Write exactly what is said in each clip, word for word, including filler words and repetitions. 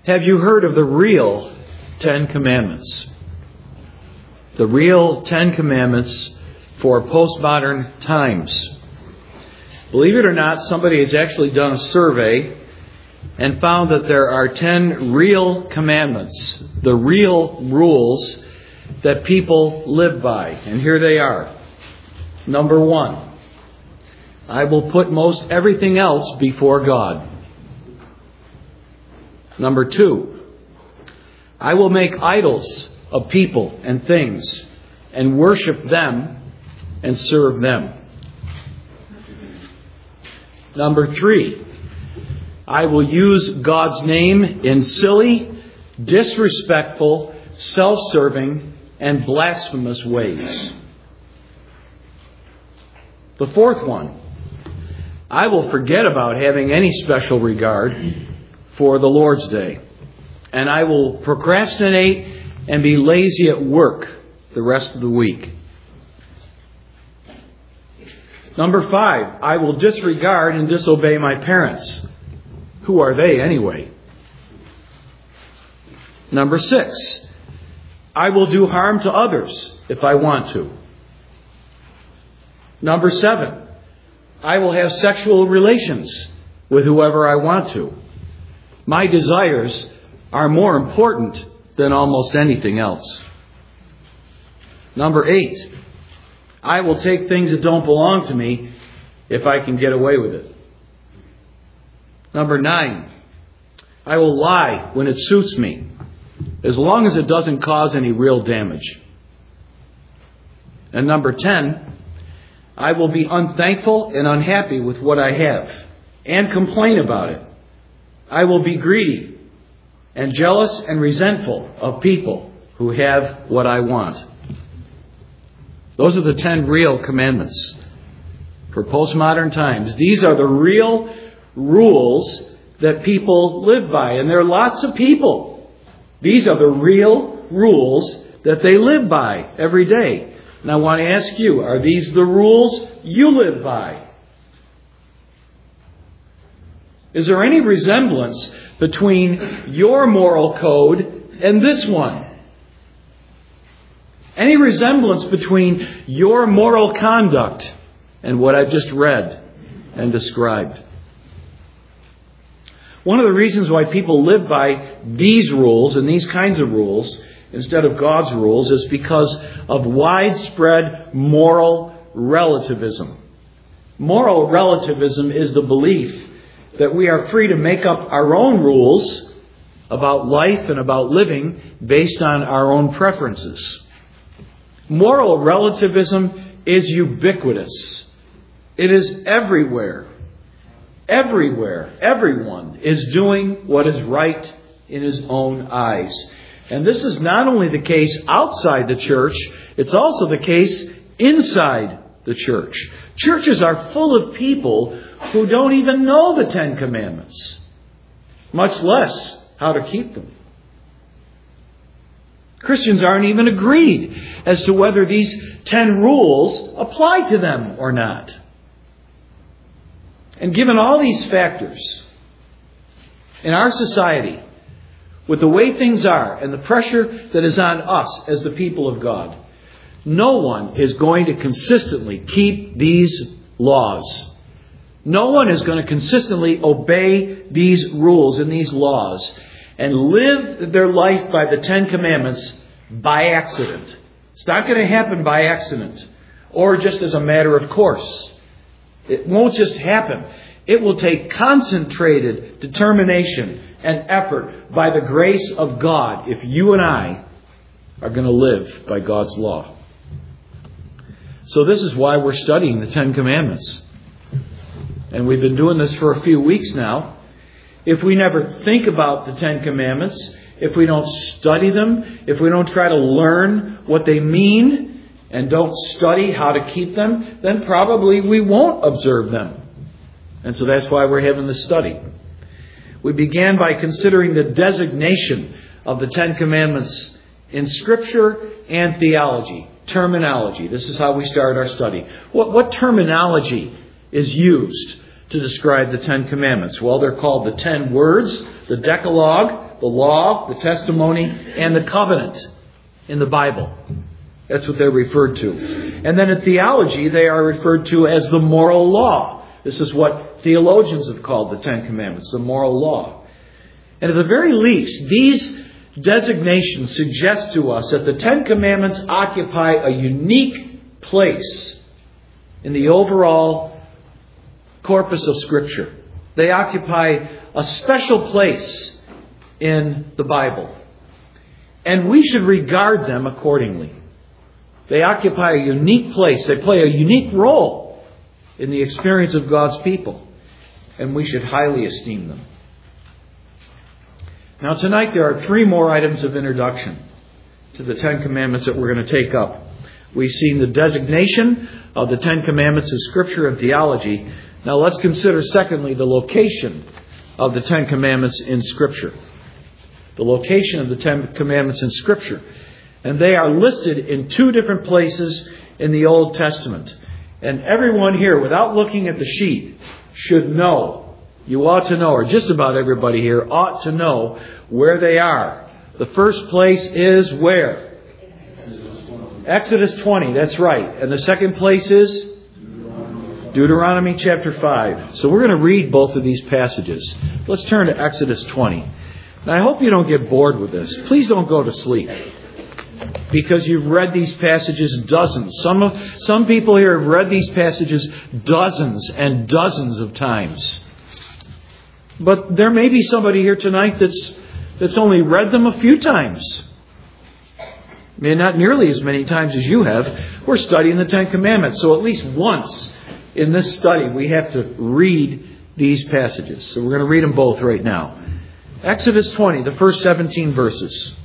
Have you heard of the real Ten Commandments? The real Ten Commandments for postmodern times. Believe it or not, somebody has actually done a survey and found that there are ten real commandments, the real rules that people live by. And here they are. Number one, I will put most everything else before God. Number two, I will make idols of people and things and worship them and serve them. Number three, I will use God's name in silly, disrespectful, self-serving, and blasphemous ways. The fourth one, I will forget about having any special regard for the Lord's Day. And I will procrastinate and be lazy at work the rest of the week. Number five, I will disregard and disobey my parents. Who are they anyway? Number six, I will do harm to others if I want to. Number seven, I will have sexual relations with whoever I want to. My desires are more important than almost anything else. Number eight, I will take things that don't belong to me if I can get away with it. Number nine, I will lie when it suits me, as long as it doesn't cause any real damage. And number ten, I will be unthankful and unhappy with what I have and complain about it. I will be greedy and jealous and resentful of people who have what I want. Those are the ten real commandments for postmodern times. These are the real rules that people live by. And there are lots of people. These are the real rules that they live by every day. And I want to ask you, are these the rules you live by? Is there any resemblance between your moral code and this one? Any resemblance between your moral conduct and what I've just read and described? One of the reasons why people live by these rules and these kinds of rules instead of God's rules is because of widespread moral relativism. Moral relativism is the belief that we are free to make up our own rules about life and about living based on our own preferences. Moral relativism is ubiquitous. It is everywhere. Everywhere. Everyone is doing what is right in his own eyes. And this is not only the case outside the church, it's also the case inside the church. Churches are full of people who don't even know the Ten Commandments, much less how to keep them. Christians aren't even agreed as to whether these ten rules apply to them or not. And given all these factors in our society, with the way things are and the pressure that is on us as the people of God, no one is going to consistently keep these laws. No one is going to consistently obey these rules and these laws and live their life by the Ten Commandments by accident. It's not going to happen by accident or just as a matter of course. It won't just happen. It will take concentrated determination and effort by the grace of God if you and I are going to live by God's law. So this is why we're studying the Ten Commandments. And we've been doing this for a few weeks now. If we never think about the Ten Commandments, if we don't study them, if we don't try to learn what they mean and don't study how to keep them, then probably we won't observe them. And so that's why we're having this study. We began by considering the designation of the Ten Commandments in Scripture and theology, terminology. This is how we start our study. What, what terminology is used to describe the Ten Commandments? Well, they're called the Ten Words, the Decalogue, the law, the testimony, and the covenant in the Bible. That's what they're referred to. And then in theology, they are referred to as the moral law. This is what theologians have called the Ten Commandments, the moral law. And at the very least, these designations suggest to us that the Ten Commandments occupy a unique place in the overall corpus of Scripture. They occupy a special place in the Bible. And we should regard them accordingly. They occupy a unique place. They play a unique role in the experience of God's people. And we should highly esteem them. Now tonight there are three more items of introduction to the Ten Commandments that we're going to take up. We've seen the designation of the Ten Commandments in Scripture and theology. Now let's consider secondly the location of the Ten Commandments in Scripture. The location of the Ten Commandments in Scripture. And they are listed in two different places in the Old Testament. And everyone here, without looking at the sheet, should know. You ought to know, or just about everybody here ought to know where they are. The first place is where? Exodus twenty, that's right. And the second place is? Deuteronomy chapter five. So we're going to read both of these passages. Let's turn to Exodus twenty. Now I hope you don't get bored with this. Please don't go to sleep. Because you've read these passages dozens. Some of, some people here have read these passages dozens and dozens of times. But there may be somebody here tonight that's that's only read them a few times. I mean, not nearly as many times as you have. We're studying the Ten Commandments. So at least once in this study we have to read these passages. So we're going to read them both right now. Exodus twenty, the first seventeen verses.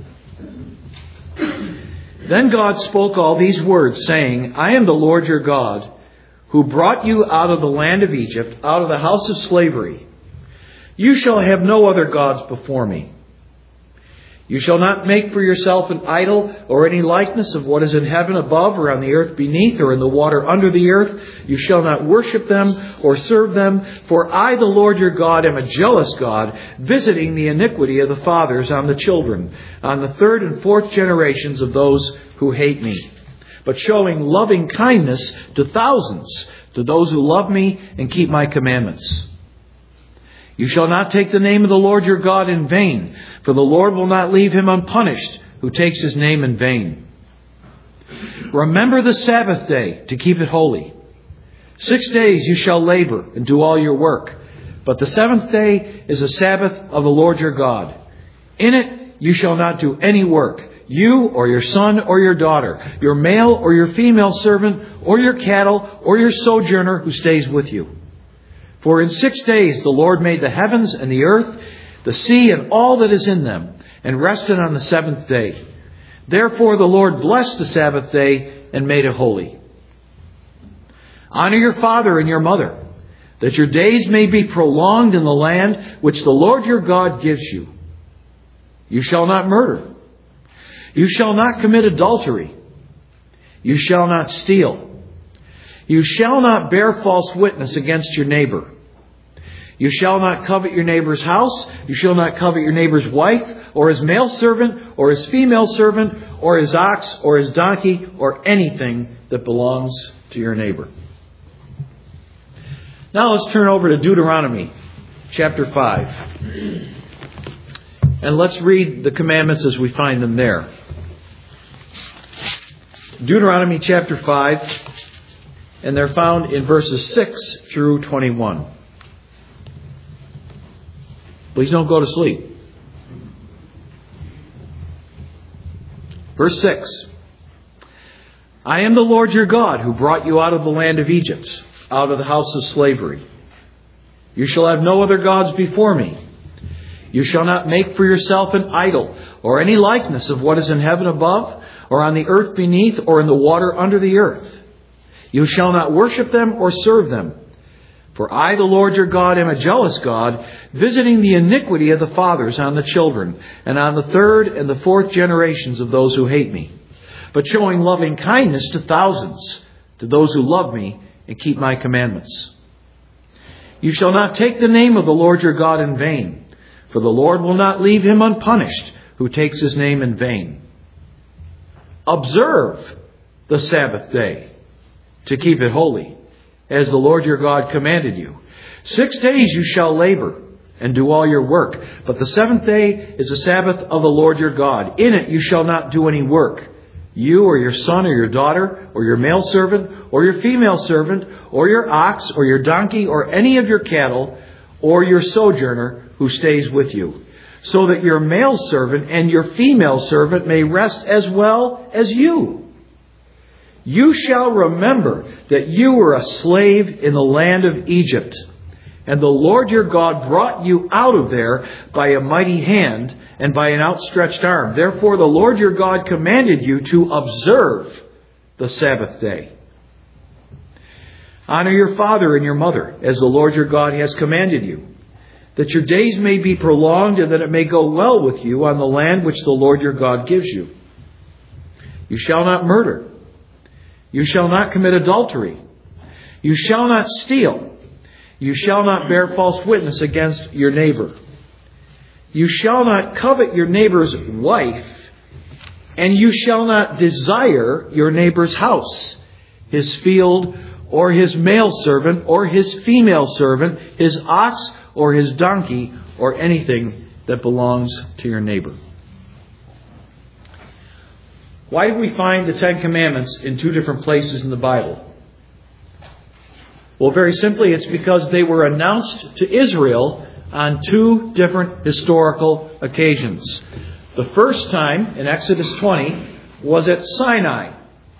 Then God spoke all these words, saying, I am the Lord your God, who brought you out of the land of Egypt, out of the house of slavery. You shall have no other gods before me. You shall not make for yourself an idol or any likeness of what is in heaven above or on the earth beneath or in the water under the earth. You shall not worship them or serve them. For I, the Lord your God, am a jealous God, visiting the iniquity of the fathers on the children, on the third and fourth generations of those who hate me, but showing loving kindness to thousands, to those who love me and keep my commandments. You shall not take the name of the Lord your God in vain, for the Lord will not leave him unpunished who takes his name in vain. Remember the Sabbath day to keep it holy. Six days you shall labor and do all your work, but the seventh day is a Sabbath of the Lord your God. In it you shall not do any work, you or your son or your daughter, your male or your female servant, or your cattle or your sojourner who stays with you. For in six days the Lord made the heavens and the earth, the sea and all that is in them, and rested on the seventh day. Therefore the Lord blessed the Sabbath day and made it holy. Honor your father and your mother, that your days may be prolonged in the land which the Lord your God gives you. You shall not murder. You shall not commit adultery. You shall not steal. You shall not bear false witness against your neighbor. You shall not covet your neighbor's house. You shall not covet your neighbor's wife, or his male servant, or his female servant, or his ox, or his donkey, or anything that belongs to your neighbor. Now let's turn over to Deuteronomy chapter five. And let's read the commandments as we find them there. Deuteronomy chapter five. And they're found in verses six through twenty-one. Please don't go to sleep. Verse six. I am the Lord your God who brought you out of the land of Egypt, out of the house of slavery. You shall have no other gods before me. You shall not make for yourself an idol or any likeness of what is in heaven above, or on the earth beneath, or in the water under the earth. You shall not worship them or serve them. For I, the Lord your God, am a jealous God, visiting the iniquity of the fathers on the children, and on the third and the fourth generations of those who hate me, but showing loving kindness to thousands, to those who love me and keep my commandments. You shall not take the name of the Lord your God in vain, For the Lord will not leave him unpunished who takes his name in vain. Observe the Sabbath day to keep it holy, as the Lord your God commanded you. Six days you shall labor and do all your work. But the seventh day is the Sabbath of the Lord your God. In it you shall not do any work. You or your son or your daughter or your male servant or your female servant or your ox or your donkey or any of your cattle or your sojourner who stays with you, so that your male servant and your female servant may rest as well as you. You shall remember that you were a slave in the land of Egypt, and the Lord your God brought you out of there by a mighty hand and by an outstretched arm. Therefore the Lord your God commanded you to observe the Sabbath day. Honor your father and your mother, as the Lord your God has commanded you, that your days may be prolonged and that it may go well with you on the land which the Lord your God gives you. You shall not murder. You shall not commit adultery. You shall not steal. You shall not bear false witness against your neighbor. You shall not covet your neighbor's wife, and you shall not desire your neighbor's house, his field, or his male servant, or his female servant, his ox, or his donkey, or anything that belongs to your neighbor. Why do we find the Ten Commandments in two different places in the Bible? Well, very simply, it's because they were announced to Israel on two different historical occasions. The first time, in Exodus twenty, was at Sinai.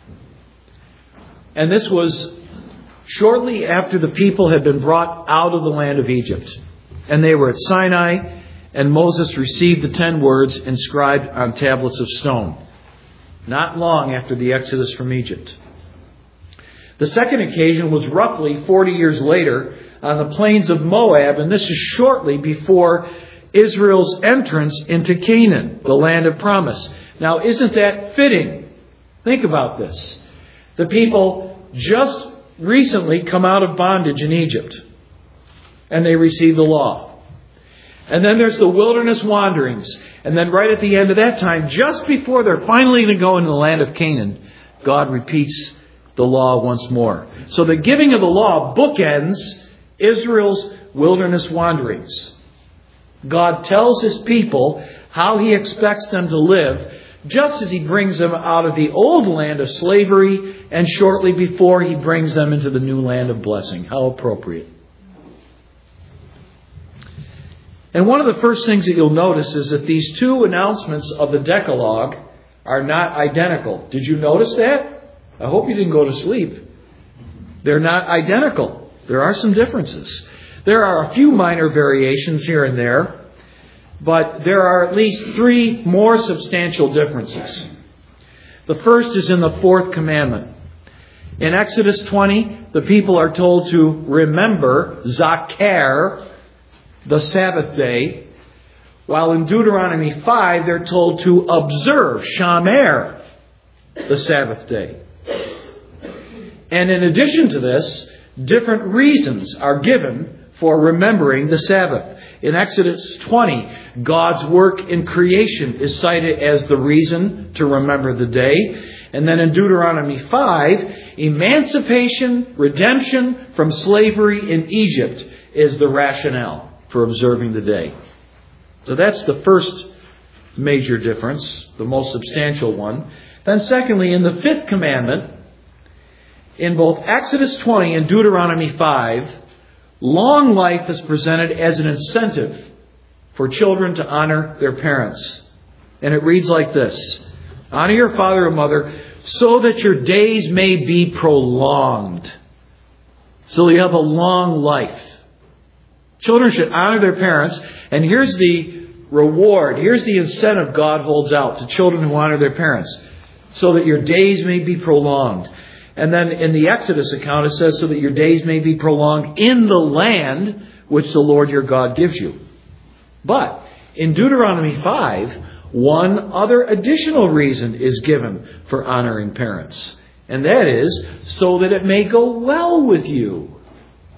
And this was shortly after the people had been brought out of the land of Egypt. And they were at Sinai, and Moses received the ten words inscribed on tablets of stone, not long after the Exodus from Egypt. The second occasion was roughly forty years later on the plains of Moab, and this is shortly before Israel's entrance into Canaan, the land of promise. Now, isn't that fitting? Think about this. The people just recently come out of bondage in Egypt, and they receive the law. And then there's the wilderness wanderings. And then right at the end of that time, just before they're finally going to go into the land of Canaan, God repeats the law once more. So the giving of the law bookends Israel's wilderness wanderings. God tells his people how he expects them to live, just as he brings them out of the old land of slavery and shortly before he brings them into the new land of blessing. How appropriate. And one of the first things that you'll notice is that these two announcements of the Decalogue are not identical. Did you notice that? I hope you didn't go to sleep. They're not identical. There are some differences. There are a few minor variations here and there, but there are at least three more substantial differences. The first is in the fourth commandment. In Exodus twenty, the people are told to remember, zakar, the Sabbath day, while in Deuteronomy five, they're told to observe, shamer, the Sabbath day. And in addition to this, different reasons are given for remembering the Sabbath. In Exodus twenty, God's work in creation is cited as the reason to remember the day. And then in Deuteronomy five, emancipation, redemption from slavery in Egypt is the rationale for observing the day. So that's the first major difference, the most substantial one. Then secondly, in the fifth commandment, in both Exodus twenty and Deuteronomy five, long life is presented as an incentive for children to honor their parents. And it reads like this: honor your father and mother so that your days may be prolonged. So you have a long life. Children should honor their parents. And here's the reward. Here's the incentive God holds out to children who honor their parents. So that your days may be prolonged. And then in the Exodus account it says, so that your days may be prolonged in the land which the Lord your God gives you. But in Deuteronomy five, one other additional reason is given for honoring parents. And that is so that it may go well with you.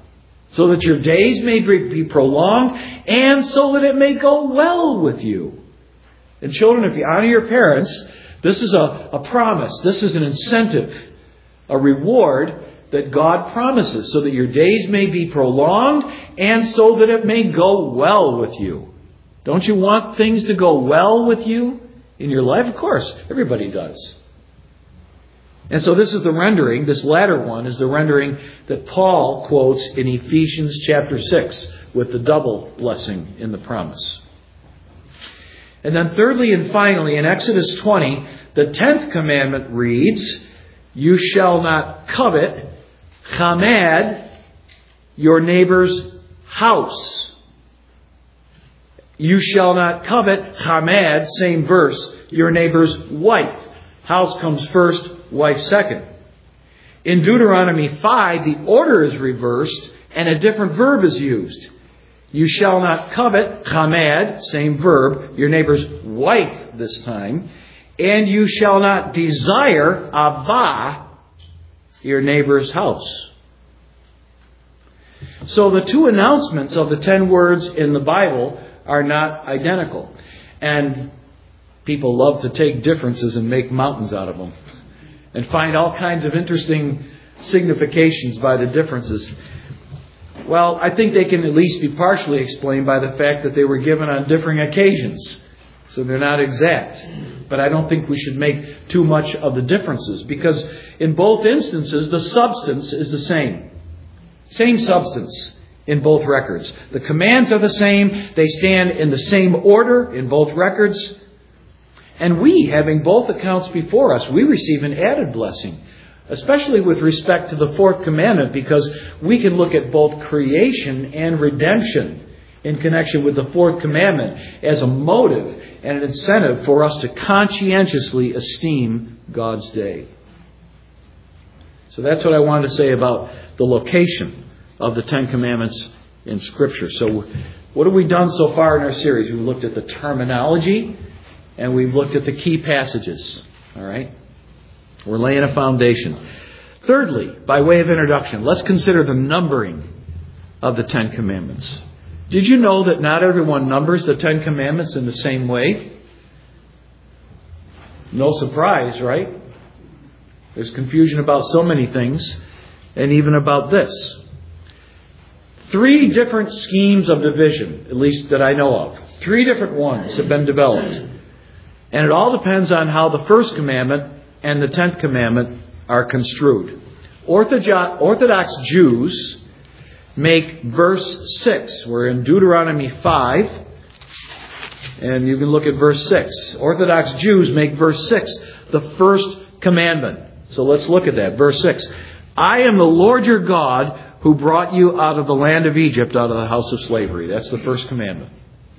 so that your days may be prolonged, and so that it may go well with you. And children, if you honor your parents, this is a, a promise. This is an incentive, a reward that God promises, so that your days may be prolonged, and so that it may go well with you. Don't you want things to go well with you in your life? Of course, everybody does. And so this is the rendering, this latter one is the rendering that Paul quotes in Ephesians chapter six with the double blessing in the promise. And then thirdly and finally, in Exodus twenty, the tenth commandment reads, "You shall not covet chamed, your neighbor's house." You shall not covet chamed, same verse, your neighbor's wife. House comes first, wife second. In Deuteronomy five, the order is reversed and a different verb is used. You shall not covet chamed, same verb, your neighbor's wife this time. And you shall not desire avah, your neighbor's house. So the two announcements of the ten words in the Bible are not identical. And people love to take differences and make mountains out of them. And find all kinds of interesting significations by the differences. Well, I think they can at least be partially explained by the fact that they were given on differing occasions. So they're not exact. But I don't think we should make too much of the differences. Because in both instances, the substance is the same. Same substance in both records. The commands are the same. They stand in the same order in both records. And we, having both accounts before us, we receive an added blessing. Especially with respect to the fourth commandment, because we can look at both creation and redemption in connection with the fourth commandment as a motive and an incentive for us to conscientiously esteem God's day. So that's what I wanted to say about the location of the Ten Commandments in Scripture. So what have we done so far in our series? We've looked at the terminology and we've looked at the key passages. All right? We're laying a foundation. Thirdly, by way of introduction, let's consider the numbering of the Ten Commandments. Did you know that not everyone numbers the Ten Commandments in the same way? No surprise, right? There's confusion about so many things, and even about this. Three different schemes of division, at least that I know of. Three different ones have been developed. And it all depends on how the first commandment and the tenth commandment are construed. Orthodox Jews make verse six. We're in Deuteronomy five. And you can look at verse six. Orthodox Jews make verse six the first commandment. So let's look at that. Verse six. I am the Lord your God who brought you out of the land of Egypt, out of the house of slavery. That's the first commandment.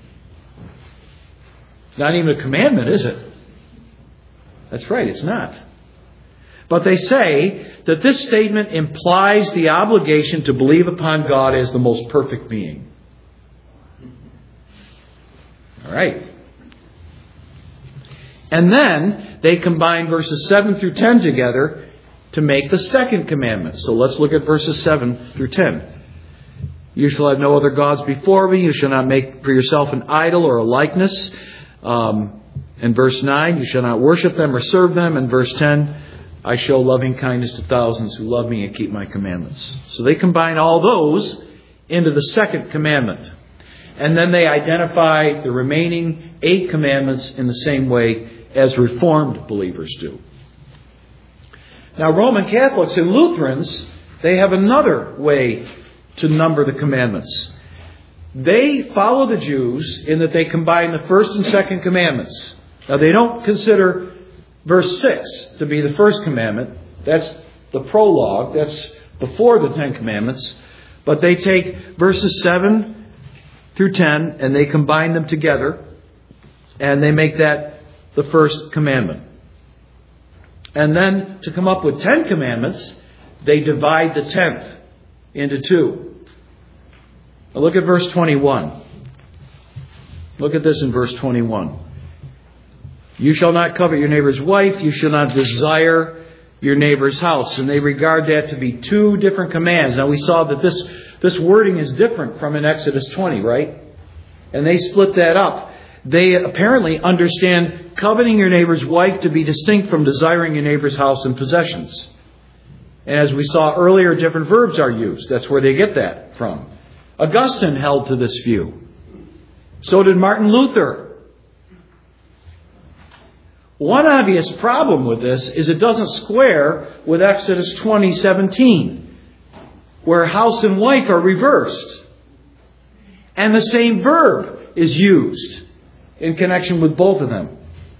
Not even a commandment, is it? That's right, it's not. But they say that this statement implies the obligation to believe upon God as the most perfect being. All right. And then they combine verses seven through ten together to make the second commandment. So let's look at verses seven through ten. You shall have no other gods before me. You shall not make for yourself an idol or a likeness. Um, in verse nine, you shall not worship them or serve them. In verse ten, I show loving kindness to thousands who love me and keep my commandments. So they combine all those into the second commandment. And then they identify the remaining eight commandments in the same way as Reformed believers do. Now, Roman Catholics and Lutherans, they have another way to number the commandments. They follow the Jews in that they combine the first and second commandments. Now, they don't consider verse six to be the first commandment. That's the prologue. That's before the Ten Commandments. But they take verses seven through ten and they combine them together. And they make that the first commandment. And then to come up with ten commandments, they divide the tenth into two. Now look at verse twenty-one. Look at this in verse twenty-one. You shall not covet your neighbor's wife. You shall not desire your neighbor's house. And they regard that to be two different commands. Now we saw that this This wording is different from in Exodus twenty, right? And they split that up. They apparently understand coveting your neighbor's wife to be distinct from desiring your neighbor's house and possessions. And as we saw earlier, different verbs are used. That's where they get that from. Augustine held to this view. So did Martin Luther. One obvious problem with this is it doesn't square with Exodus twenty seventeen, where house and wife are reversed. And the same verb is used in connection with both of them.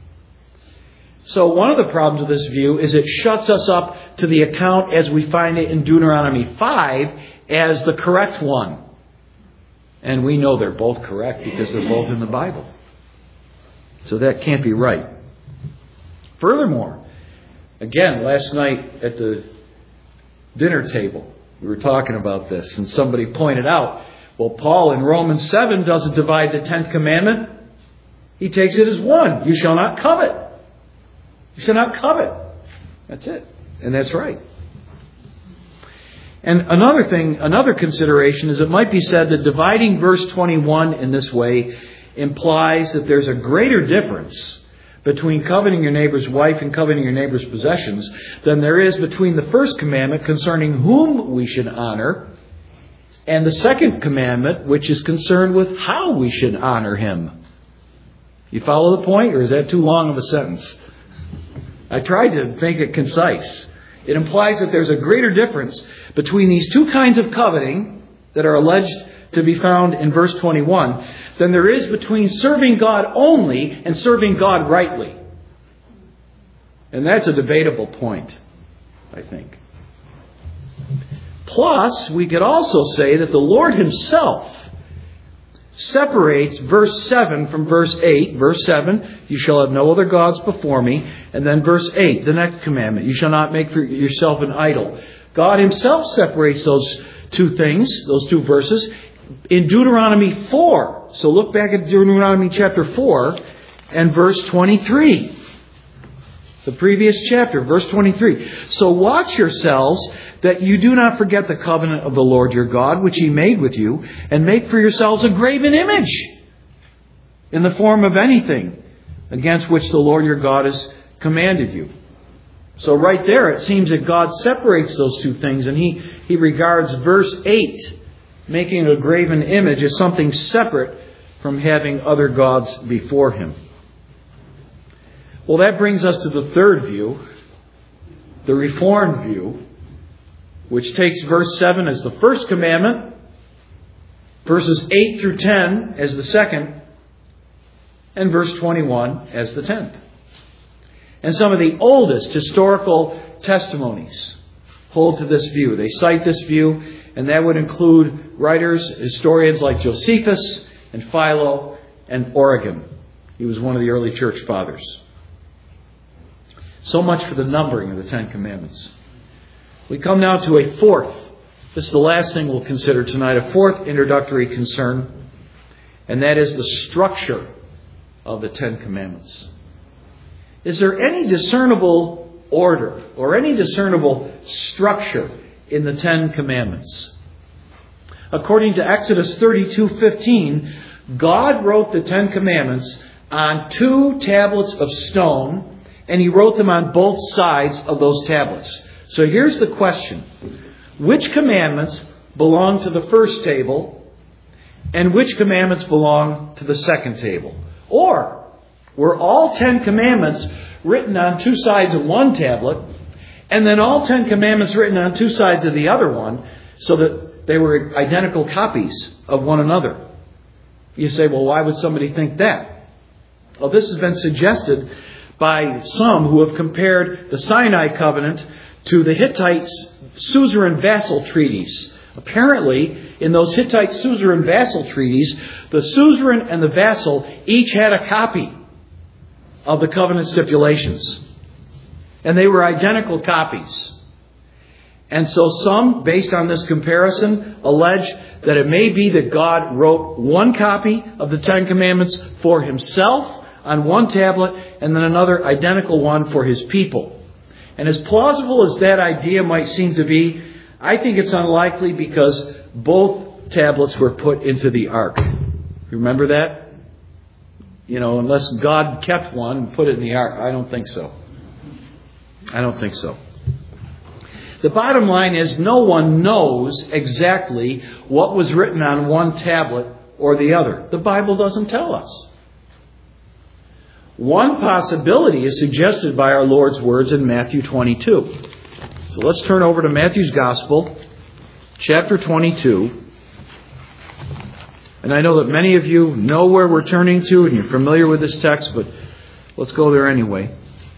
So one of the problems with this view is it shuts us up to the account as we find it in Deuteronomy five as the correct one. And we know they're both correct because they're both in the Bible. So that can't be right. Furthermore, again, last night at the dinner table, we were talking about this, and somebody pointed out, well, Paul in Romans seven doesn't divide the tenth commandment. He takes it as one. You shall not covet. You shall not covet. That's it. And that's right. And another thing, another consideration is it might be said that dividing verse twenty-one in this way implies that there's a greater difference between coveting your neighbor's wife and coveting your neighbor's possessions than there is between the first commandment concerning whom we should honor and the second commandment, which is concerned with how we should honor him. You follow the point, or is that too long of a sentence? I tried to make it concise. It implies that there's a greater difference between these two kinds of coveting that are alleged to be found in verse twenty-one than there is between serving God only and serving God rightly. And that's a debatable point, I think. Plus, we could also say that the Lord Himself separates verse seven from verse eight. Verse seven, you shall have no other gods before me. And then verse eight, the next commandment, you shall not make for yourself an idol. God Himself separates those two things, those two verses, in Deuteronomy four. So look back at Deuteronomy chapter four and verse twenty-three. The previous chapter, verse twenty-three. So watch yourselves that you do not forget the covenant of the Lord your God, which He made with you, and make for yourselves a graven image in the form of anything against which the Lord your God has commanded you. So right there, it seems that God separates those two things, and He, he regards verse eight, making a graven image, as something separate from having other gods before Him. Well, that brings us to the third view, the Reformed view, which takes verse seven as the first commandment, verses eight through ten as the second, and verse twenty-one as the tenth. And some of the oldest historical testimonies hold to this view. They cite this view, and that would include writers, historians like Josephus and Philo and Origen. He was one of the early church fathers. So much for the numbering of the Ten Commandments. We come now to a fourth. This is the last thing we'll consider tonight. A fourth introductory concern. And that is the structure of the Ten Commandments. Is there any discernible order or any discernible structure in the Ten Commandments? According to Exodus thirty-two fifteen, God wrote the Ten Commandments on two tablets of stone, and He wrote them on both sides of those tablets. So here's the question. Which commandments belong to the first table, and which commandments belong to the second table? Or were all Ten Commandments written on two sides of one tablet, and then all Ten Commandments written on two sides of the other one, so that they were identical copies of one another? You say, well, why would somebody think that? Well, this has been suggested by some who have compared the Sinai covenant to the Hittite suzerain vassal treaties. Apparently, in those Hittite suzerain vassal treaties, the suzerain and the vassal each had a copy of the covenant stipulations. And they were identical copies. And so some, based on this comparison, allege that it may be that God wrote one copy of the Ten Commandments for Himself on one tablet, and then another identical one for His people. And as plausible as that idea might seem to be, I think it's unlikely, because both tablets were put into the ark. You remember that? You know, unless God kept one and put it in the ark. I don't think so. I don't think so. The bottom line is no one knows exactly what was written on one tablet or the other. The Bible doesn't tell us. One possibility is suggested by our Lord's words in Matthew twenty-two. So let's turn over to Matthew's Gospel, chapter twenty-two. And I know that many of you know where we're turning to and you're familiar with this text, but let's go there anyway.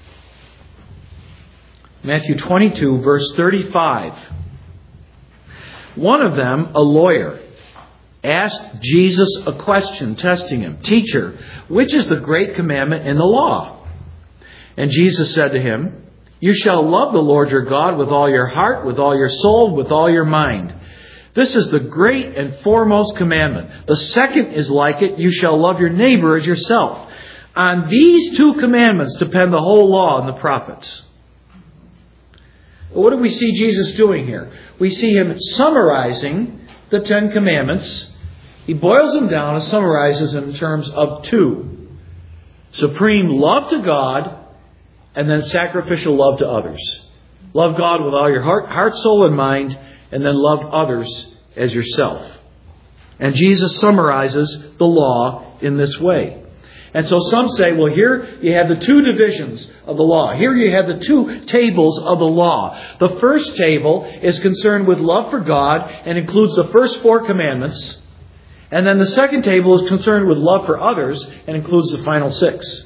Matthew twenty-two, verse thirty-five. One of them, a lawyer, asked Jesus a question, testing him. Teacher, which is the great commandment in the law? And Jesus said to him, you shall love the Lord your God with all your heart, with all your soul, with all your mind. This is the great and foremost commandment. The second is like it, you shall love your neighbor as yourself. On these two commandments depend the whole law and the prophets. What do we see Jesus doing here? We see him summarizing the Ten Commandments. He boils them down and summarizes them in terms of two. Supreme love to God and then sacrificial love to others. Love God with all your heart, heart, soul, and mind, and then love others as yourself. And Jesus summarizes the law in this way. And so some say, well, here you have the two divisions of the law. Here you have the two tables of the law. The first table is concerned with love for God and includes the first four commandments. And then the second table is concerned with love for others and includes the final six.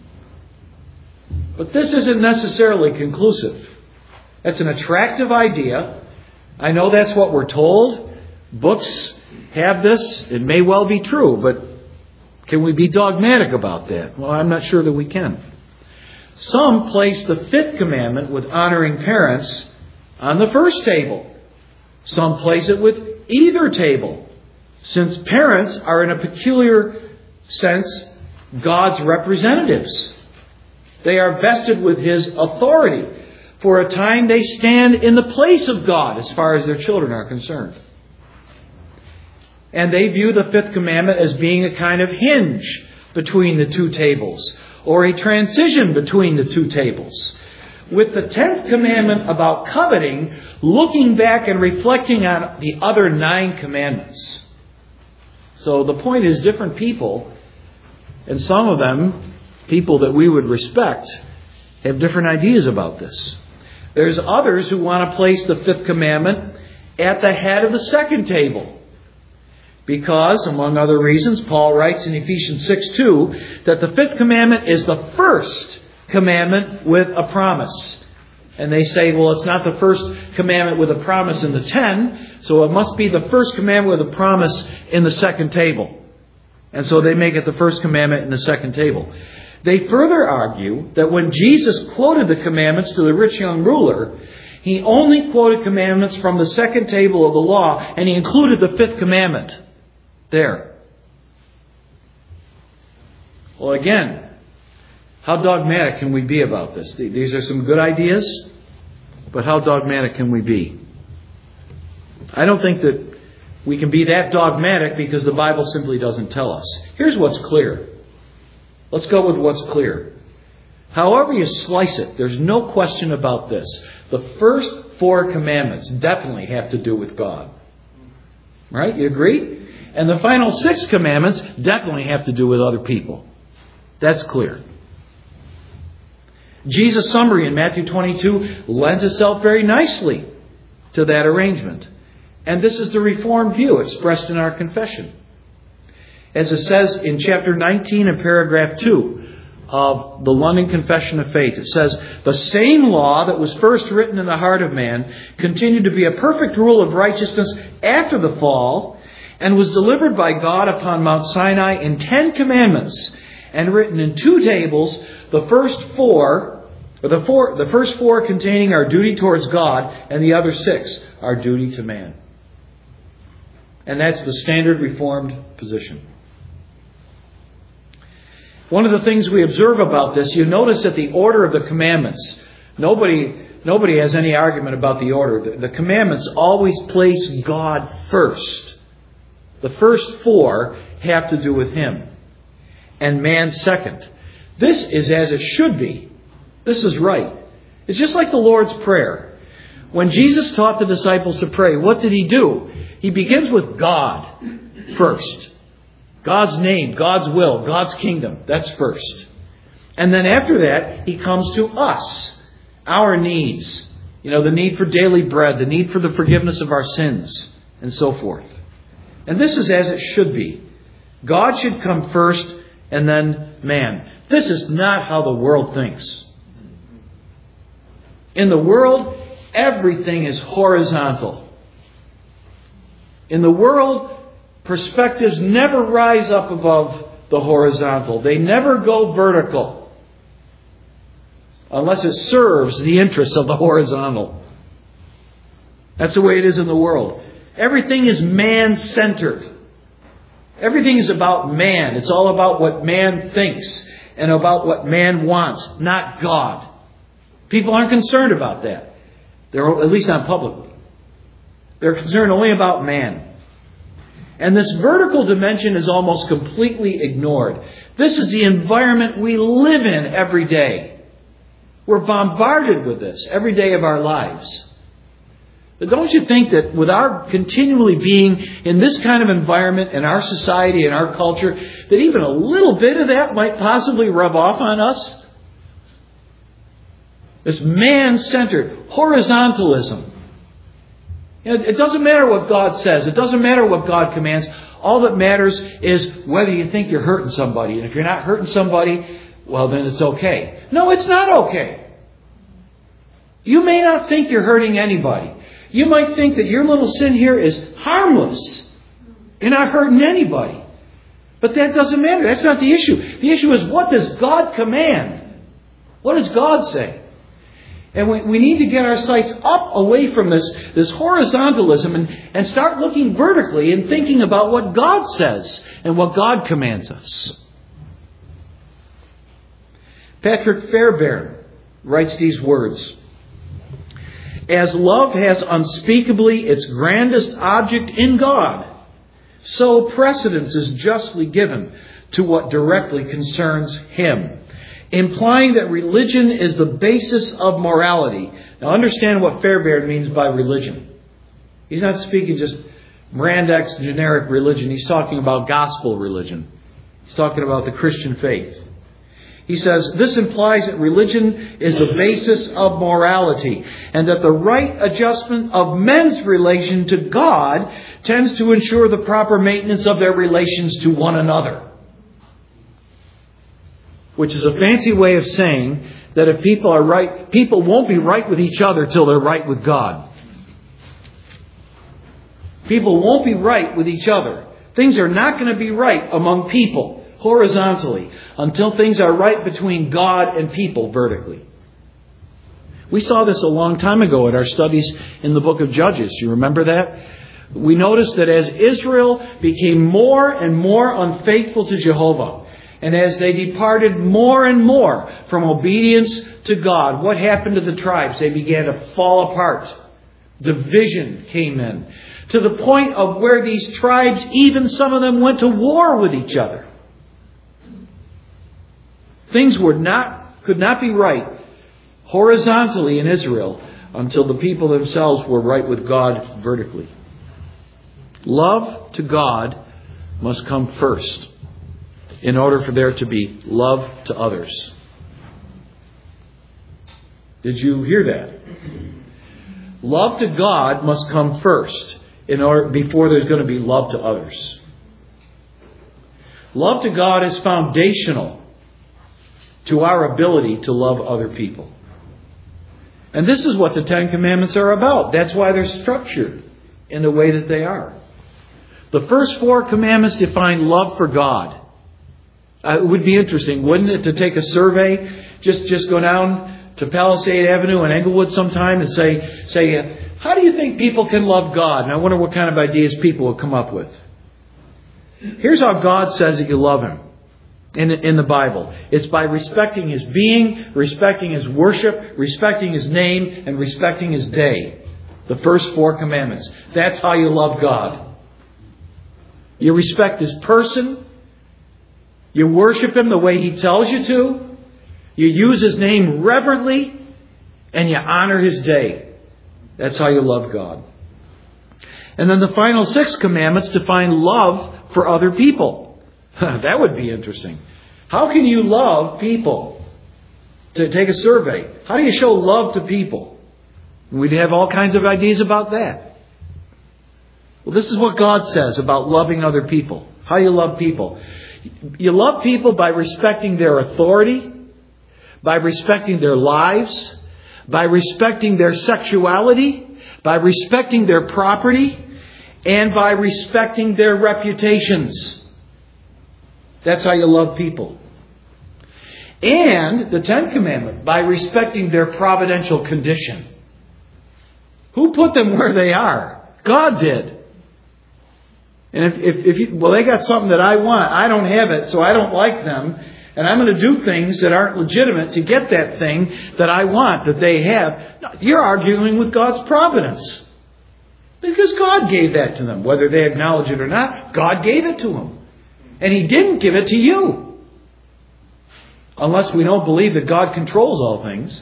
But this isn't necessarily conclusive. That's an attractive idea. I know that's what we're told. Books have this. It may well be true, but can we be dogmatic about that? Well, I'm not sure that we can. Some place the fifth commandment with honoring parents on the first table. Some place it with either table, since parents are in a peculiar sense God's representatives. They are vested with His authority. For a time they stand in the place of God as far as their children are concerned. And they view the fifth commandment as being a kind of hinge between the two tables, or a transition between the two tables. With the tenth commandment about coveting, looking back and reflecting on the other nine commandments. So the point is, different people, and some of them, people that we would respect, have different ideas about this. There's others who want to place the fifth commandment at the head of the second table. Because, among other reasons, Paul writes in Ephesians six two that the fifth commandment is the first commandment with a promise. And they say, well, it's not the first commandment with a promise in the ten, so it must be the first commandment with a promise in the second table. And so they make it the first commandment in the second table. They further argue that when Jesus quoted the commandments to the rich young ruler, He only quoted commandments from the second table of the law, and He included the fifth commandment there. Well, again, how dogmatic can we be about this? These are some good ideas, but how dogmatic can we be? I don't think that we can be that dogmatic because the Bible simply doesn't tell us. Here's what's clear. Let's go with what's clear. However you slice it, there's no question about this. The first four commandments definitely have to do with God. Right? You agree? And the final six commandments definitely have to do with other people. That's clear. Jesus' summary in Matthew twenty-two lends itself very nicely to that arrangement. And this is the Reformed view expressed in our confession. As it says in chapter nineteen and paragraph two of the London Confession of Faith, it says, the same law that was first written in the heart of man continued to be a perfect rule of righteousness after the fall, and was delivered by God upon Mount Sinai in ten commandments, and written in two tables, the first four, or the four, the first four containing our duty towards God, and the other six, our duty to man. And that's the standard Reformed position. One of the things we observe about this, you notice that the order of the commandments Nobody, nobody has any argument about the order. The, the commandments always place God first. The first four have to do with Him. And man second. This is as it should be. This is right. It's just like the Lord's Prayer. When Jesus taught the disciples to pray, what did He do? He begins with God first. God's name, God's will, God's kingdom. That's first. And then after that, He comes to us. Our needs. You know, the need for daily bread, the need for the forgiveness of our sins, and so forth. And this is as it should be. God should come first, and then man. This is not how the world thinks. In the world, everything is horizontal. In the world, perspectives never rise up above the horizontal. They never go vertical. Unless it serves the interests of the horizontal. That's the way it is in the world. Everything is man-centered. Everything is about man. It's all about what man thinks and about what man wants, not God. People aren't concerned about that. They're at least not publicly. They're concerned only about man. And this vertical dimension is almost completely ignored. This is the environment we live in every day. We're bombarded with this every day of our lives. But don't you think that with our continually being in this kind of environment in our society and our culture, that even a little bit of that might possibly rub off on us? This man-centered horizontalism. You know, it doesn't matter what God says. It doesn't matter what God commands. All that matters is whether you think you're hurting somebody. And if you're not hurting somebody, well, then it's okay. No, it's not okay. You may not think you're hurting anybody. You might think that your little sin here is harmless. You're not hurting anybody. But that doesn't matter. That's not the issue. The issue is, what does God command? What does God say? And we, we need to get our sights up away from this, this horizontalism and, and start looking vertically and thinking about what God says and what God commands us. Patrick Fairbairn writes these words. As love has unspeakably its grandest object in God, so precedence is justly given to what directly concerns Him, implying that religion is the basis of morality. Now understand what Fairbairn means by religion. He's not speaking just brand X generic religion. He's talking about gospel religion. He's talking about the Christian faith. He says, this implies that religion is the basis of morality and that the right adjustment of men's relation to God tends to ensure the proper maintenance of their relations to one another. Which is a fancy way of saying that if people are right, people won't be right with each other till they're right with God. People won't be right with each other. Things are not going to be right among people horizontally until things are right between God and people vertically. We saw this a long time ago at our studies in the book of Judges. You remember that? We noticed that as Israel became more and more unfaithful to Jehovah, and as they departed more and more from obedience to God, what happened to the tribes? They began to fall apart. Division came in. To the point of where these tribes, even some of them, went to war with each other. Things were not, could not be right horizontally in Israel until the people themselves were right with God vertically. Love to God must come first in order for there to be love to others. Did you hear that? Love to God must come first in order before there's going to be love to others. Love to God is foundational to our ability to love other people. And this is what the Ten Commandments are about. That's why they're structured in the way that they are. The first four commandments define love for God. Uh, it would be interesting, wouldn't it, to take a survey, just, just go down to Palisade Avenue in Englewood sometime and say, say, uh, how do you think people can love God? And I wonder what kind of ideas people will come up with. Here's how God says that you love Him. in, in the Bible. It's by respecting His being, respecting His worship, respecting His name, and respecting His day. The first four commandments. That's how you love God. You respect His person. You worship Him the way He tells you to. You use His name reverently. And you honor His day. That's how you love God. And then the final six commandments define love for other people. That would be interesting. How can you love people? To take a survey. How do you show love to people? We'd have all kinds of ideas about that. Well, this is what God says about loving other people. How you love people. You love people by respecting their authority, by respecting their lives, by respecting their sexuality, by respecting their property, and by respecting their reputations. That's how you love people. And the Tenth Commandment, by respecting their providential condition. Who put them where they are? God did. And if, if, if you, well, they got something that I want. I don't have it, so I don't like them. And I'm going to do things that aren't legitimate to get that thing that I want, that they have. You're arguing with God's providence. Because God gave that to them. Whether they acknowledge it or not, God gave it to them. And He didn't give it to you. Unless we don't believe that God controls all things.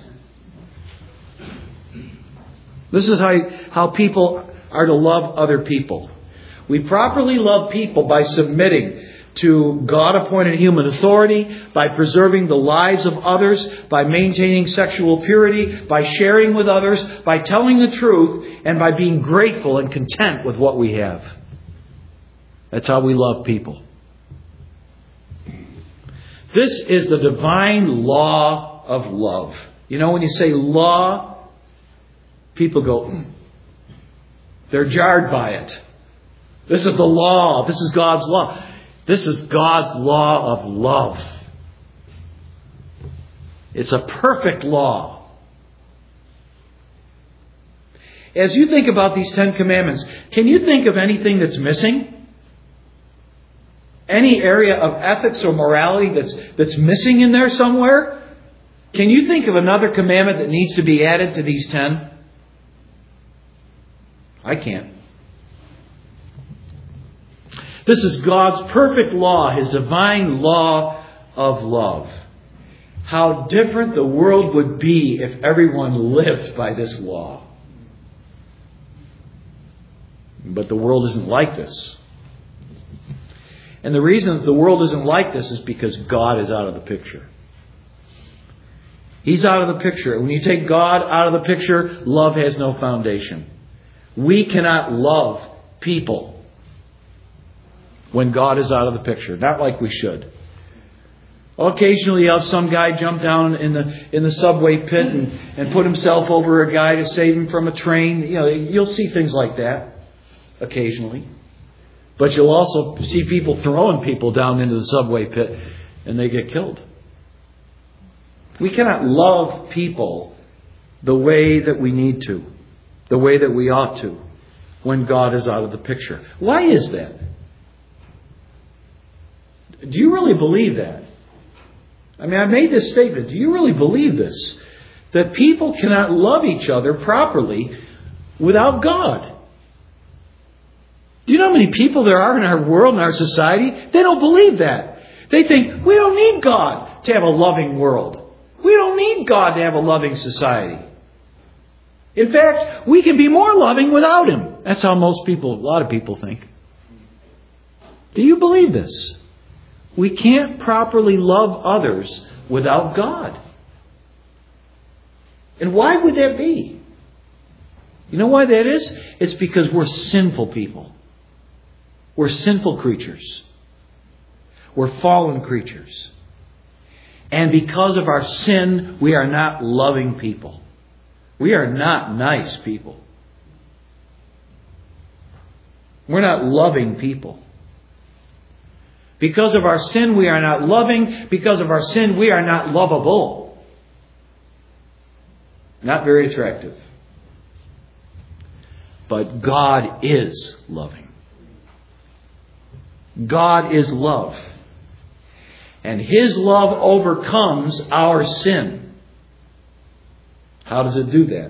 This is how, how people are to love other people. We properly love people by submitting to God-appointed human authority, by preserving the lives of others, by maintaining sexual purity, by sharing with others, by telling the truth, and by being grateful and content with what we have. That's how we love people. This is the divine law of love. You know, when you say law, people go, mm. They're jarred by it. This is the law. This is God's law. This is God's law of love. It's a perfect law. As you think about these Ten Commandments, can you think of anything that's missing? Any area of ethics or morality that's, that's missing in there somewhere? Can you think of another commandment that needs to be added to these ten? I can't. This is God's perfect law, His divine law of love. How different the world would be if everyone lived by this law. But the world isn't like this. And the reason the world isn't like this is because God is out of the picture. He's out of the picture. When you take God out of the picture, love has no foundation. We cannot love people when God is out of the picture. Not like we should. Occasionally you have some guy jump down in the in the subway pit and, and put himself over a guy to save him from a train. You know, you'll see things like that occasionally. But you'll also see people throwing people down into the subway pit and they get killed. We cannot love people the way that we need to, the way that we ought to, when God is out of the picture. Why is that? Do you really believe that? I mean, I made this statement. Do you really believe this? That people cannot love each other properly without God. Do you know how many people there are in our world, in our society? They don't believe that. They think, we don't need God to have a loving world. We don't need God to have a loving society. In fact, we can be more loving without Him. That's how most people, a lot of people think. Do you believe this? We can't properly love others without God. And why would that be? You know why that is? It's because we're sinful people. We're sinful creatures. We're fallen creatures. And because of our sin, we are not loving people. We are not nice people. We're not loving people. Because of our sin, we are not loving. Because of our sin, we are not lovable. Not very attractive. But God is loving. God is love. And His love overcomes our sin. How does it do that?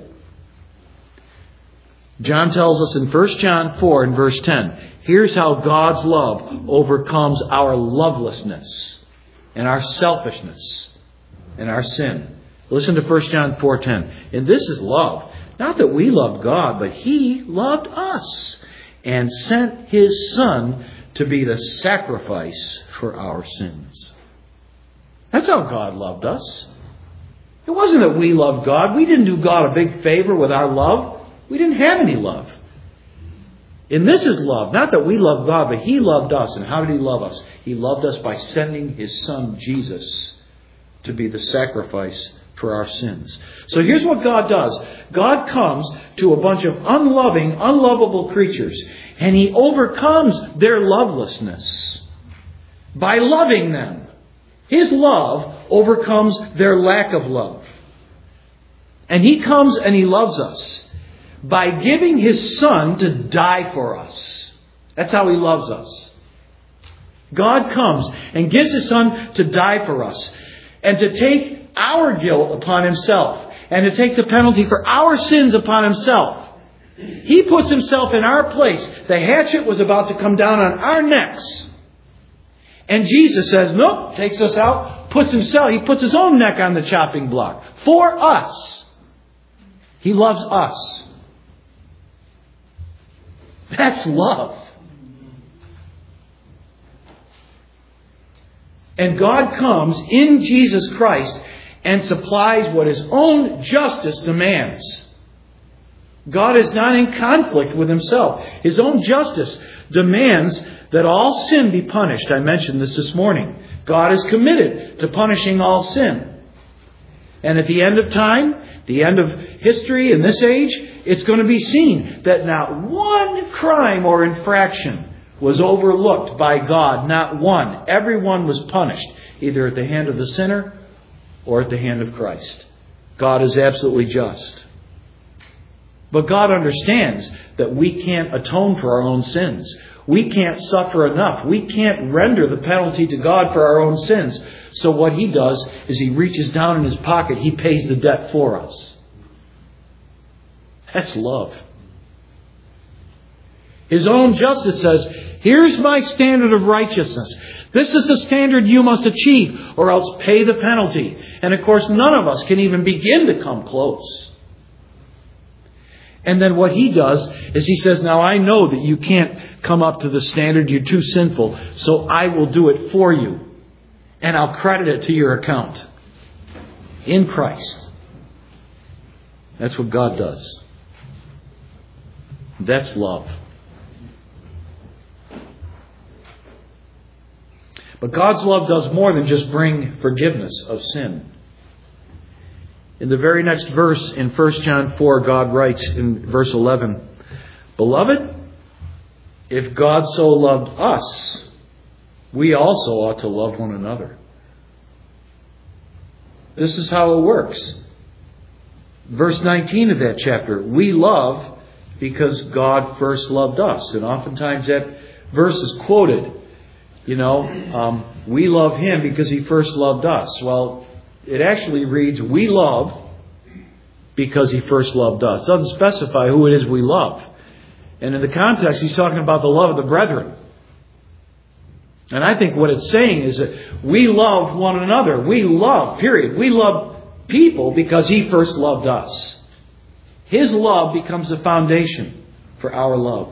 John tells us in First John four and verse ten, here's how God's love overcomes our lovelessness and our selfishness and our sin. Listen to First John four ten. And this is love. Not that we loved God, but He loved us and sent His Son to be the sacrifice for our sins. That's how God loved us. It wasn't that we loved God. We didn't do God a big favor with our love. We didn't have any love. And this is love. Not that we loved God, but He loved us. And how did He love us? He loved us by sending His Son, Jesus, to be the sacrifice for our sins. So here's what God does. God comes to a bunch of unloving, unlovable creatures, and He overcomes their lovelessness by loving them. His love overcomes their lack of love. And He comes and He loves us by giving His Son to die for us. That's how He loves us. God comes and gives His Son to die for us and to take our guilt upon Himself and to take the penalty for our sins upon Himself. He puts Himself in our place. The hatchet was about to come down on our necks. And Jesus says, nope, takes us out, puts Himself, He puts His own neck on the chopping block for us. He loves us. That's love. And God comes in Jesus Christ and supplies what His own justice demands. God is not in conflict with Himself. His own justice demands that all sin be punished. I mentioned this this morning. God is committed to punishing all sin. And at the end of time, the end of history in this age, it's going to be seen that not one crime or infraction was overlooked by God. Not one. Everyone was punished, either at the hand of the sinner or at the hand of Christ. God is absolutely just. But God understands that we can't atone for our own sins. We can't suffer enough. We can't render the penalty to God for our own sins. So what He does is He reaches down in His pocket. He pays the debt for us. That's love. His own justice says, here's my standard of righteousness. This is the standard you must achieve, or else pay the penalty. And of course, none of us can even begin to come close. And then what He does is He says, now I know that you can't come up to the standard. You're too sinful. So I will do it for you. And I'll credit it to your account. In Christ. That's what God does. That's love. But God's love does more than just bring forgiveness of sin. In the very next verse in First John four, God writes in verse eleven, Beloved, if God so loved us, we also ought to love one another. This is how it works. Verse nineteen of that chapter, we love because God first loved us. And oftentimes that verse is quoted. You know, um, we love Him because He first loved us. Well, it actually reads, we love because He first loved us. It doesn't specify who it is we love. And in the context, He's talking about the love of the brethren. And I think what it's saying is that we love one another. We love, period. We love people because He first loved us. His love becomes the foundation for our love.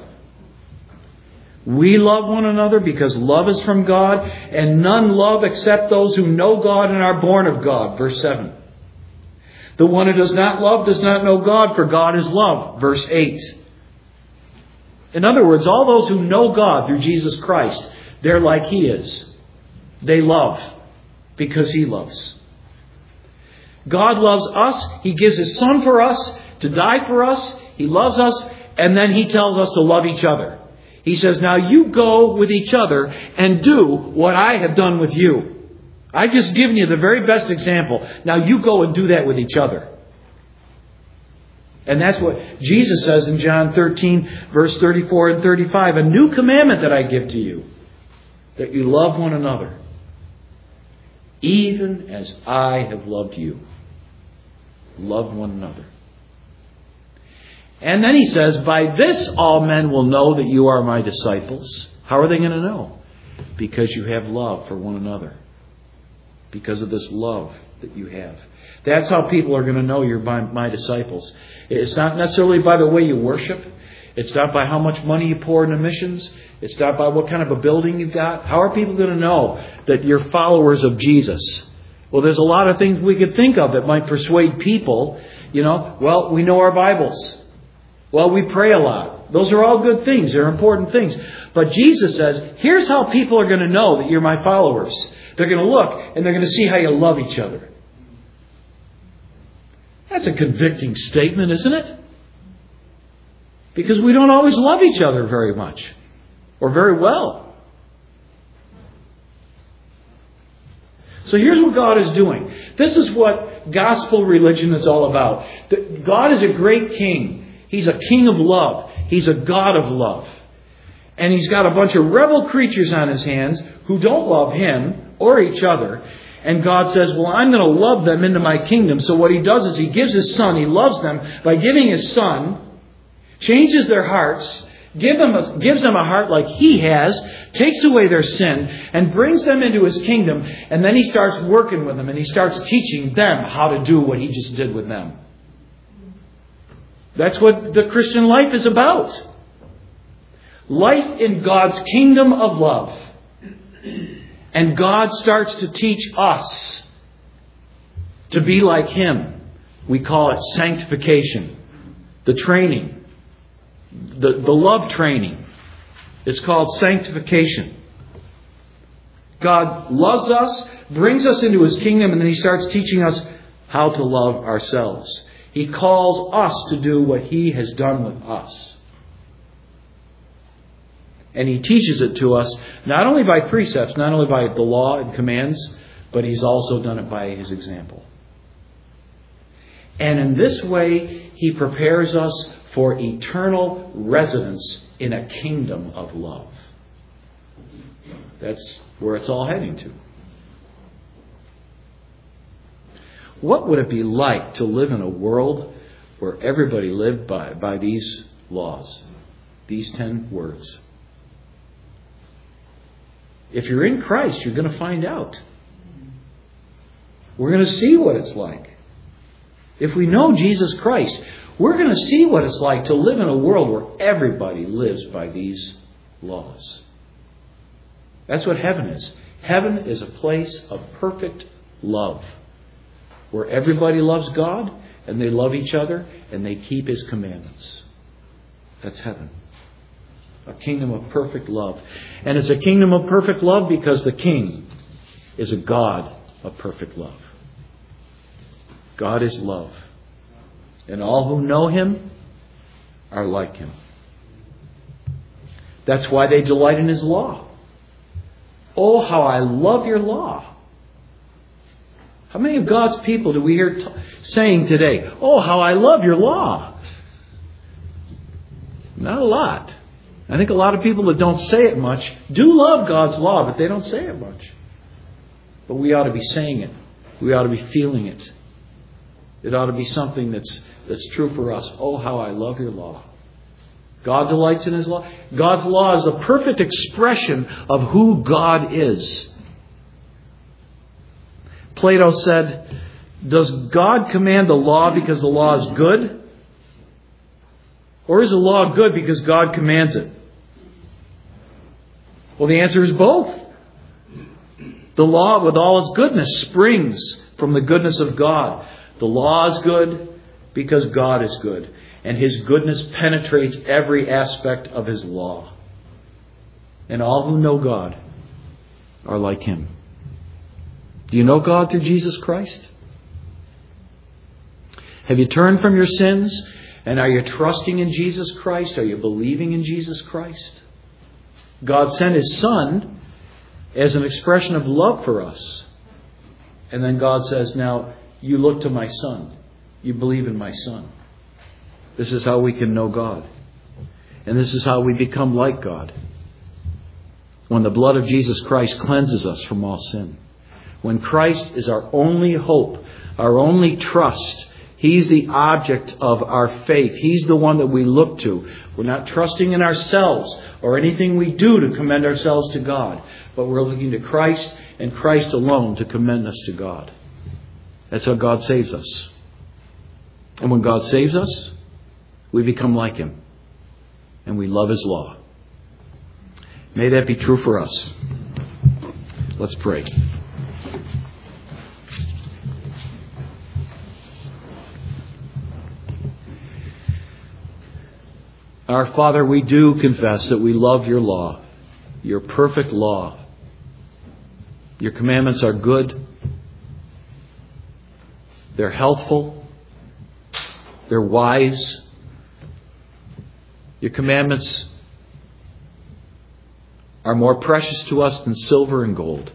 We love one another because love is from God, and none love except those who know God and are born of God. Verse seven. The one who does not love does not know God, for God is love. Verse eight. In other words, all those who know God through Jesus Christ, they're like He is. They love because He loves. God loves us. He gives His Son for us to die for us. He loves us, and then He tells us to love each other. He says, now you go with each other and do what I have done with you. I've just given you the very best example. Now you go and do that with each other. And that's what Jesus says in John thirteen, verse thirty-four and thirty-five. A new commandment that I give to you, that you love one another. even as I have loved you. Love one another. And then he says, by this all men will know that you are my disciples. How are they going to know? Because you have love for one another. Because of this love that you have. That's how people are going to know you're my, my disciples. It's not necessarily by the way you worship. It's not by how much money you pour into missions. It's not by what kind of a building you've got. How are people going to know that you're followers of Jesus? Well, there's a lot of things we could think of that might persuade people. You know, well, we know our Bibles. Well, we pray a lot. Those are all good things. They're important things. But Jesus says, here's how people are going to know that you're my followers. They're going to look and they're going to see how you love each other. That's a convicting statement, isn't it? Because we don't always love each other very much. Or very well. So here's what God is doing. This is what gospel religion is all about. God is a great king. He's a king of love. He's a God of love. And He's got a bunch of rebel creatures on His hands who don't love Him or each other. And God says, well, I'm going to love them into my kingdom. So what He does is He gives His Son. He loves them by giving His Son, changes their hearts, give them a, gives them a heart like He has, takes away their sin, and brings them into His kingdom. And then He starts working with them and He starts teaching them how to do what He just did with them. That's what the Christian life is about. Life in God's kingdom of love. And God starts to teach us to be like Him. We call it sanctification. The training. The, the love training. It's called sanctification. God loves us, brings us into His kingdom, and then He starts teaching us how to love ourselves. He calls us to do what He has done with us. And He teaches it to us not only by precepts, not only by the law and commands, but He's also done it by His example. And in this way, He prepares us for eternal residence in a kingdom of love. That's where it's all heading to. What would it be like to live in a world where everybody lived by, by these laws, these ten words? If you're in Christ, you're going to find out. We're going to see what it's like. If we know Jesus Christ, we're going to see what it's like to live in a world where everybody lives by these laws. That's what heaven is. Heaven is a place of perfect love, where everybody loves God, and they love each other, and they keep His commandments. That's heaven. A kingdom of perfect love. And it's a kingdom of perfect love because the King is a God of perfect love. God is love. And all who know Him are like Him. That's why they delight in His law. Oh, how I love your law. How many of God's people do we hear t- saying today, oh, how I love your law? Not a lot. I think a lot of people that don't say it much do love God's law, but they don't say it much. But we ought to be saying it. We ought to be feeling it. It ought to be something that's that's true for us. Oh, how I love your law. God delights in His law. God's law is a perfect expression of who God is. Plato said, does God command the law because the law is good? Or is the law good because God commands it? Well, the answer is both. The law, with all its goodness, springs from the goodness of God. The law is good because God is good. And His goodness penetrates every aspect of His law. And all who know God are like Him. Do you know God through Jesus Christ? Have you turned from your sins? And are you trusting in Jesus Christ? Are you believing in Jesus Christ? God sent His Son as an expression of love for us. And then God says, now you look to my Son. You believe in my Son. This is how we can know God. And this is how we become like God. When the blood of Jesus Christ cleanses us from all sin. When Christ is our only hope, our only trust, He's the object of our faith. He's the one that we look to. We're not trusting in ourselves or anything we do to commend ourselves to God, but we're looking to Christ and Christ alone to commend us to God. That's how God saves us. And when God saves us, we become like Him. And we love His law. May that be true for us. Let's pray. Our Father, we do confess that we love your law, your perfect law. Your commandments are good. They're healthful. They're wise. Your commandments are more precious to us than silver and gold.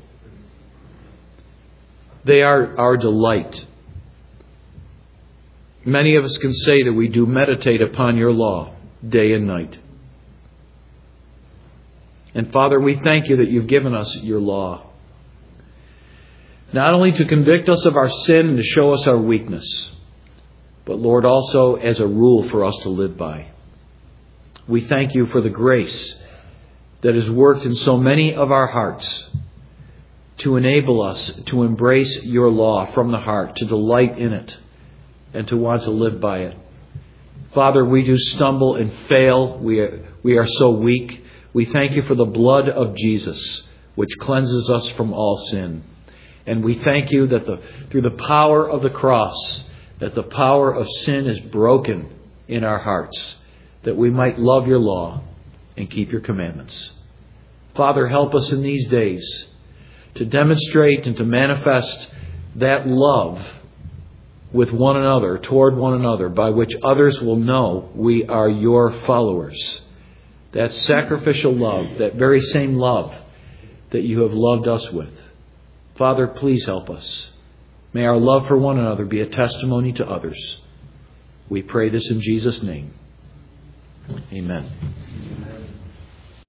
They are our delight. Many of us can say that we do meditate upon your law day and night. And Father, we thank you that you've given us your law. Not only to convict us of our sin and to show us our weakness, but Lord, also as a rule for us to live by. We thank you for the grace that has worked in so many of our hearts to enable us to embrace your law from the heart, to delight in it, and to want to live by it. Father, we do stumble and fail. We are, we are so weak. We thank you for the blood of Jesus, which cleanses us from all sin. And we thank you that the, through the power of the cross, that the power of sin is broken in our hearts, that we might love your law and keep your commandments. Father, help us in these days to demonstrate and to manifest that love with one another, toward one another, by which others will know we are your followers. That sacrificial love, that very same love that you have loved us with. Father, please help us. May our love for one another be a testimony to others. We pray this in Jesus' name. Amen.